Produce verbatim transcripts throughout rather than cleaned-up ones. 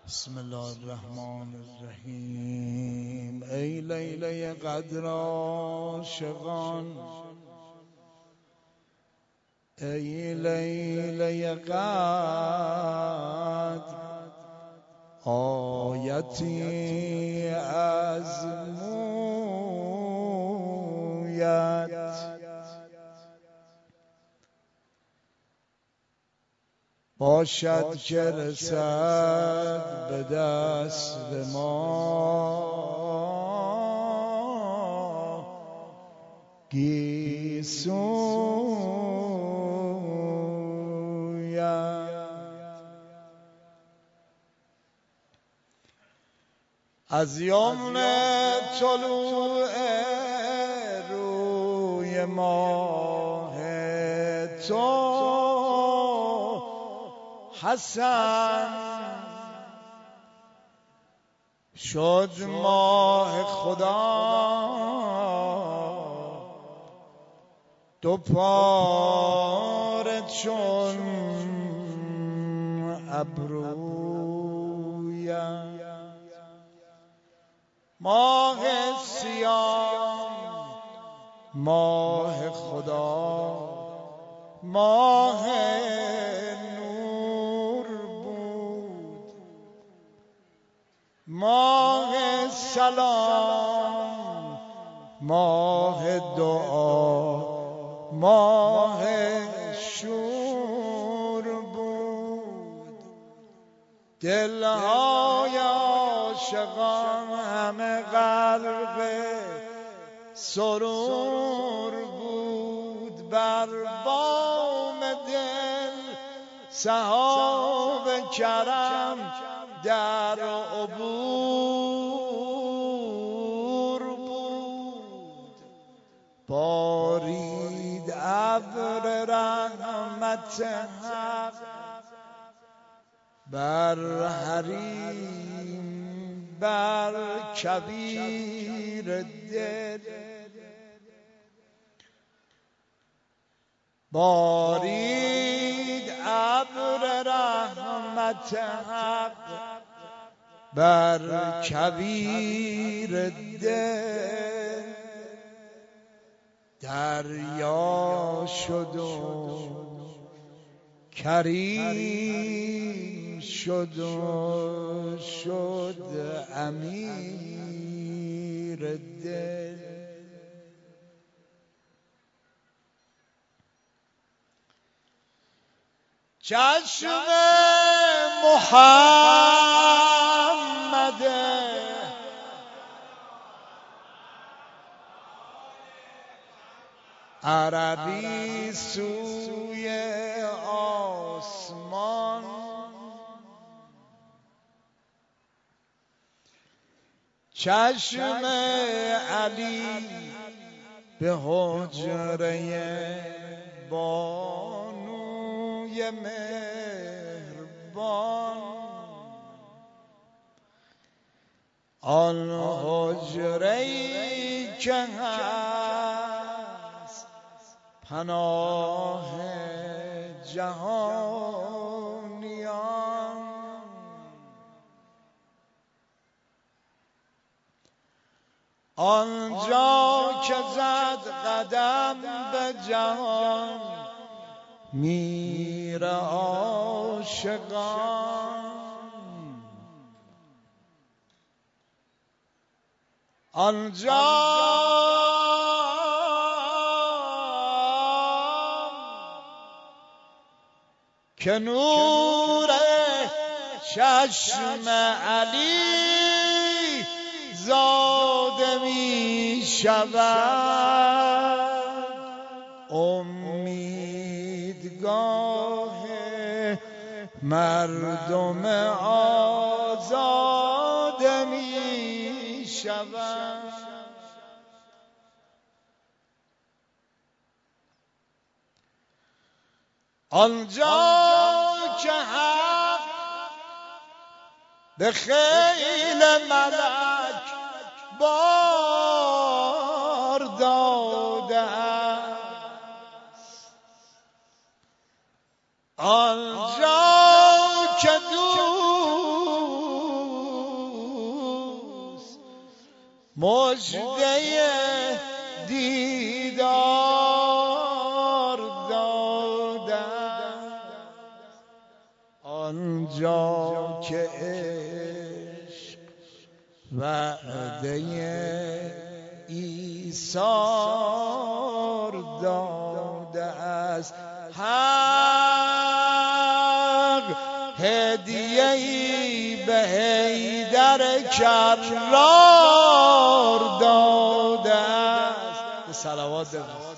بسم الله الرحمن الرحیم. ای لیله قدر عاشقان، ای لیله قدر آیتی از مویت، باشد که رسد به دست ما گیسویت. از یمن طلوع روی ماه تو حسن شد ماه خدا دو پاره چون ابرویت. ماه سیاه ماه خدا ماه نور بود، ماه سلام ماه دعا ماه شور بود. دلهای عاشقان همه غرق سرور بود، بر بام دل سحاب کرم در عبور بود. بارید ابر رحمت حق بر حریم بر کبیر دل، بارید ابر رحمت حق بر کبیر دل. دریا شد و کریم شد و شد امیر دل. چشم محمد عربی سوی آسمان، چشم علی به حجره بانوی مهربان، آن حجره‌ای که هست پناه جهانیان، آنجا که زد قدم به جهان میر عاشقان، آنجا که نور چشم علی زاده می شود، امیدگاه مردم آزاده می شود. آنجا که حق به خیل ملک بار داده است، آنجا که دور مژده دیدار دادن آنجا که عشق وعده ایثار داده است. حق هدیه‌ای به حیدر کرار داده است. صلوات بفرست.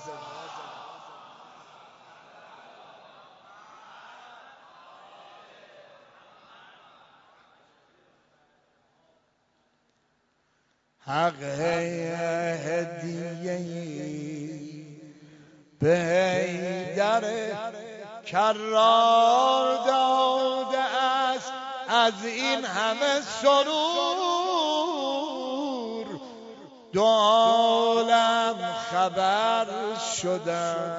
حق هدیه‌ای به حیدر کرار داده است. از این همه سرور دو عالم خبر شده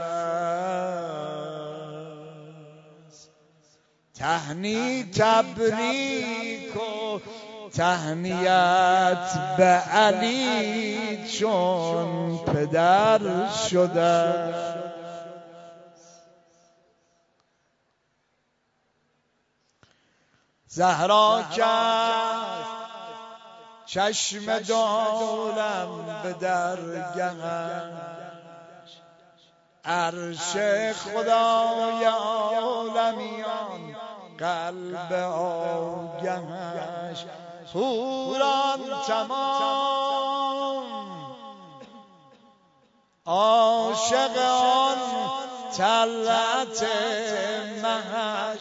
است. تهنی تبریک و تهنیت به علی چون پدر شده. زهرا کرد چشم دو عالم به درگهش، عرش خدای عالمیان قلب آگهش. حوران تمام عاشق آن طلعت مهش،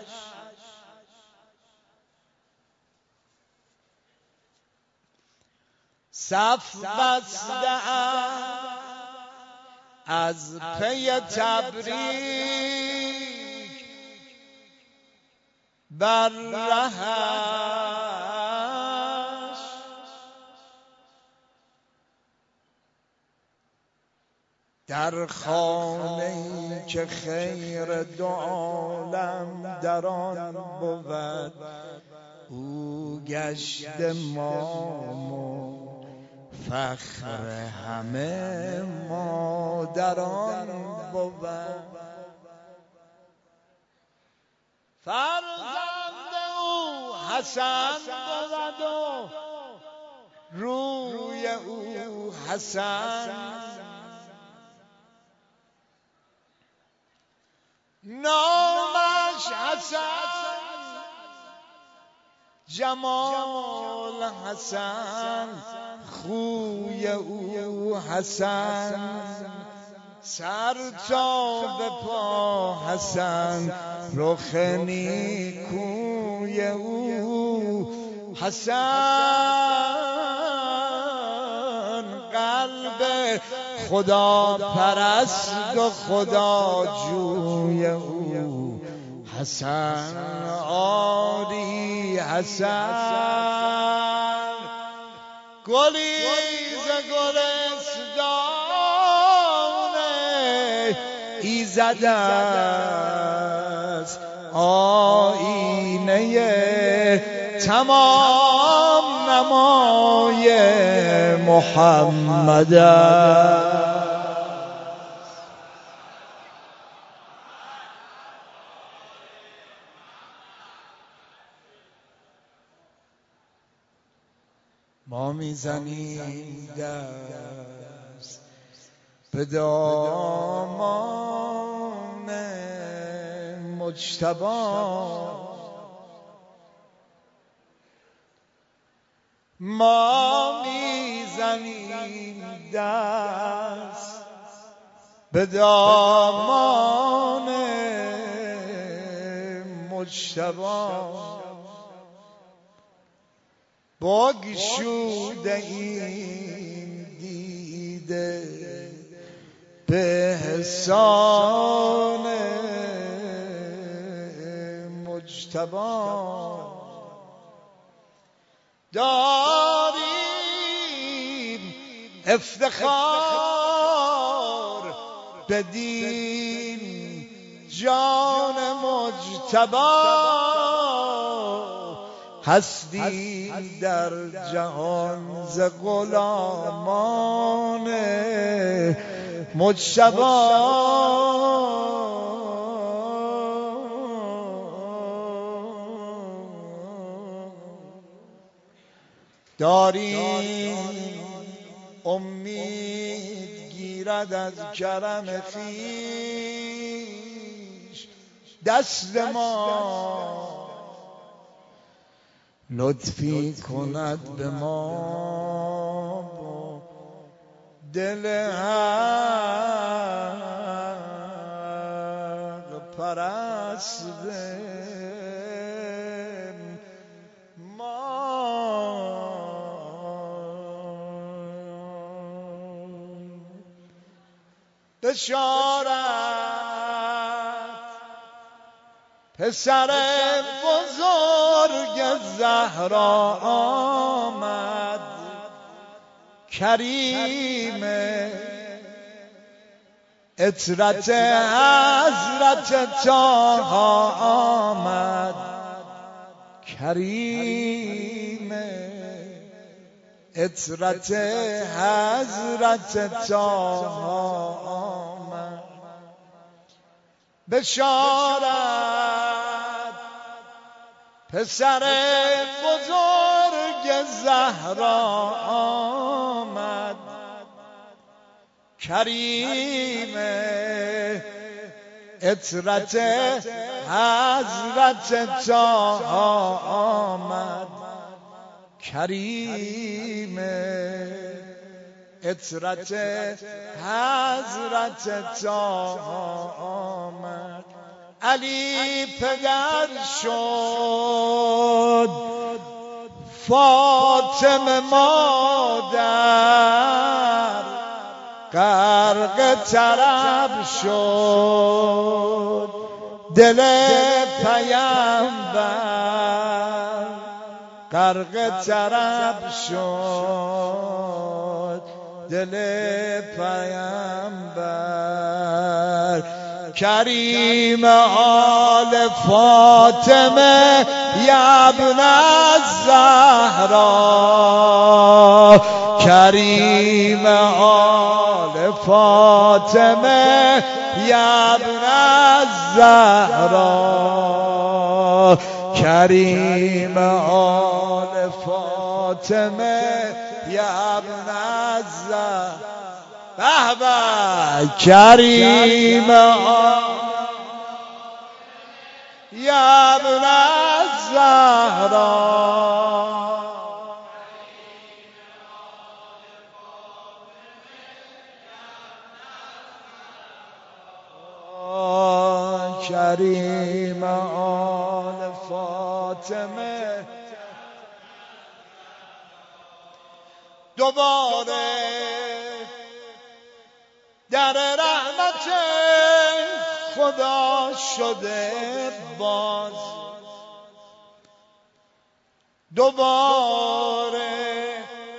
صف بسته از پی تبریک بر رهش. در خانه‌ای که خیر دو عالم در آن بود، او گشت مام و فخر همه مادران بود. فرزند او حسن بود و روی او حسن، نامش حسن جمال حسن، خوی او حسن، سر تا به پا حسن، رخ نیکوی او حسن، قلب خدا پرست و خدا جوی او حسن، آری حسن. گلی ز گلستان ایزد است، آیینه تمام نمای محمد است. ما میزنیم دست به دامان مجتبی، ما میزنیم دست به دامان مجتبی، بگشوده این دیده به احسان مجتبی، داریم افتخار بدین جان مجتبی، هستی در جهان ز غلامان مجتبی داریم امید گیرد از کرم خویش دست ما لطفی کند به ما با دل حق پرست ما بشارت پسر بزرگ زهرا آمد کریم عطرت حضرت طه آمد کریم عطرت حضرت طه آمد بشارت پسر بزرگ زهرا آمد کریم عطرت حضرت طه آمد کریم عطرت حضرت طه آمد علی پدر شد فاطمه مادر غرق طرب شد دل پیامبر غرق طرب شد دل پیامبر کریم آل فاطمه یا ابن الزهرا کریم آل فاطمه یا ابن الزهرا کریم آل فاطمه یا ابن الزهرا به به کریم یا ابن الزهرا کریم آل فاطمه دوباره در رحمت خدا شده باز دوباره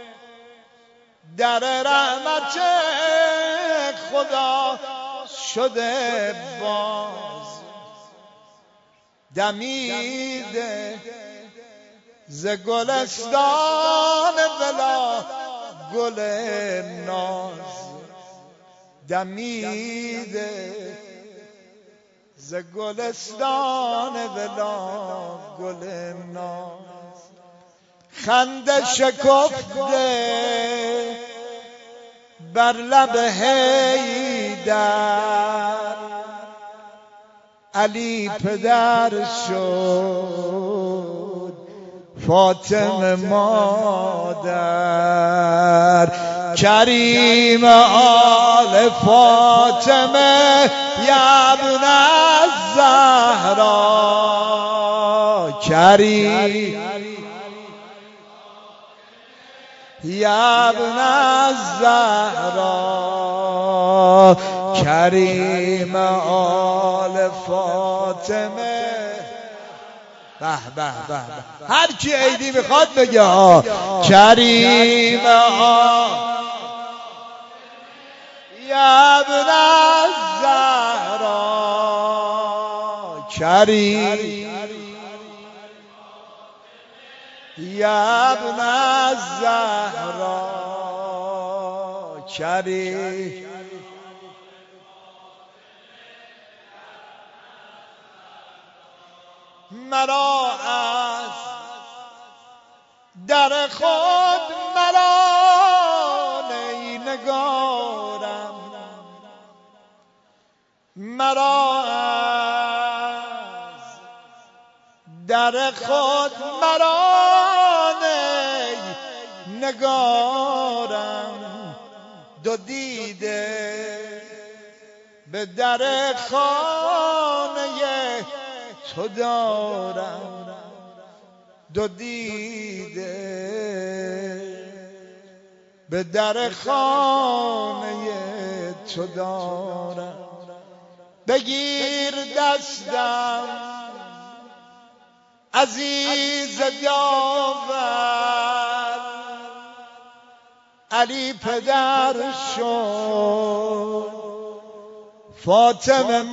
در رحمت خدا شده باز دمیده ز گلستان ولا گل ناز دمیده ز گلستان ولا گل ناز خنده شکفته بر لب حیدر علی پدر شد فاطمه مادر کریم آل فاطمه یا ابن الزهرا کریم یا ابن الزهرا کریم آل فاطمه به به به هر کی عیدی میخواد بگه ها کریم آل یا ابن الزهرا کریم یا ابن الزهرا کریم مرا از در خود مرا ای نگارم مرا از در خود مرا ای نگارم دو دیده به در خانه تو دارم دو دیده به در خانه تو دارم بگیر دستم عزیز داور علی پدر شد فاطمه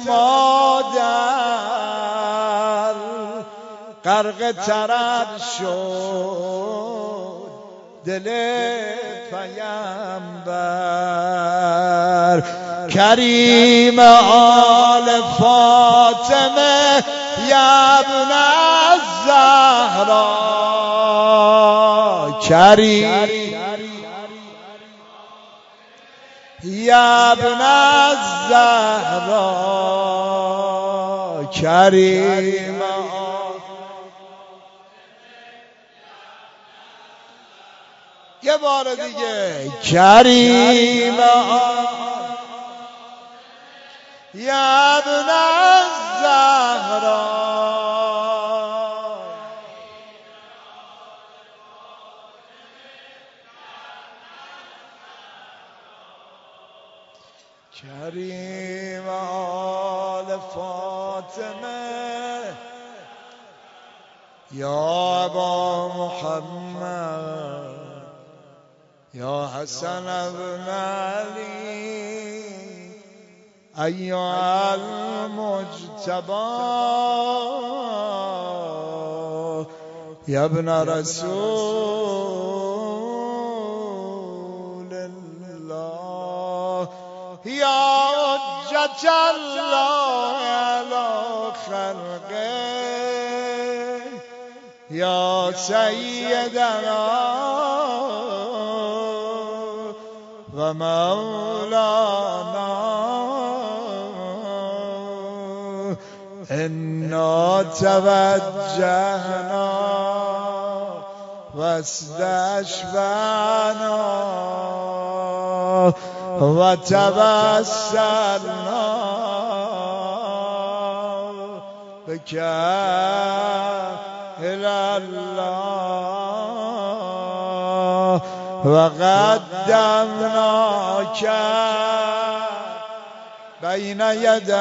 مادر غرق طرب شد دل پیامبر کریم آل فاطمه یا ابن الزهرا کریم یا ابن الزهرا کریم یه بار دیگه کریم یا ابن الزهرا کریم آل فاطمه یا ابا محمد یا حسن ابن علی ایها المجتبی یا ابن رسول الله یا حجت الله علی خلقه یا سیدنا و مولانا انا توجهنا و استشفعنا و توسلنا بک الی الله و قدمناک بین یدی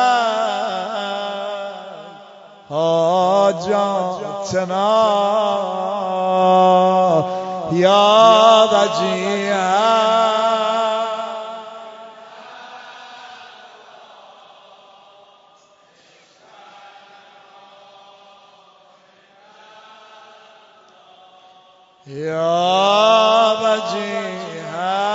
حاجاتنا یا وجیها یا وجیها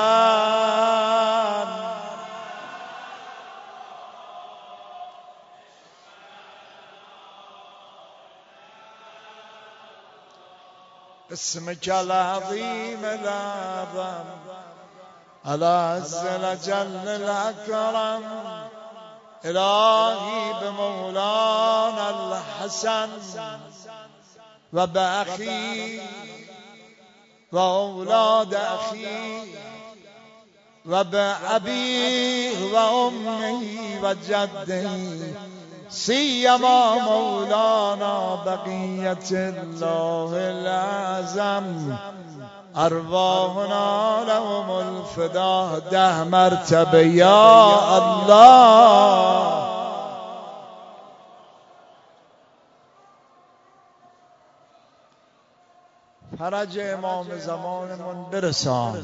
اسمك العظيم الأعظم العز الجل الأكرم إلهي بمولانا الحسن وبأخي وأولاد أخي وبأبيه وأمي وجدي سيما مولانا بقية الله الأعظم أرواحنا لهم الفداء ده مرتبه يا الله. فرج امام زمانمون برسان،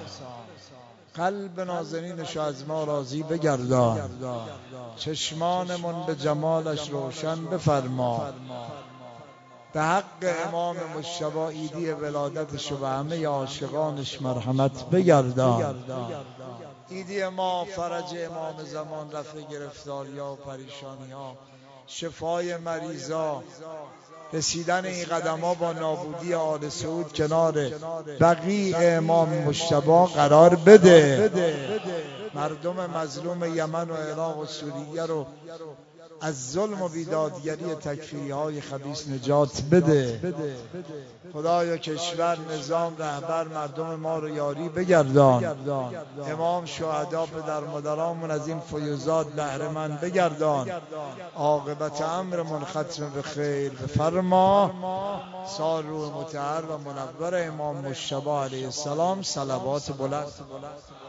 قلب نازنینش از ما راضی بگردان، چشمانمون به جمالش روشن بفرما، به حق امام مجتبی عیدی ولادتش و به همه عاشقانش مرحمت بگردان. عیدی ما فرج امام زمان، رفع گرفتاری‌ها و پریشانی‌ها، شفای مریضا، رسیدن این قدم‌ها با نابودی آل سعود کنار بقیع امام مجتبی قرار بده. مردم مظلوم یمن و عراق و سوریه رو از ظلم و بیدادگری تکفیری های خبیث نجات بده. خدایا کشور، نظام، رهبر، مردم ما رو یاری بگردان. امام، شهدا، پدر مادرامون از این فیوزات بهره مند بگردان. عاقبت امر منختم به خیر بفرما. سال روح مطهر و منور امام مجتبی علیه السلام. صلوات بلند.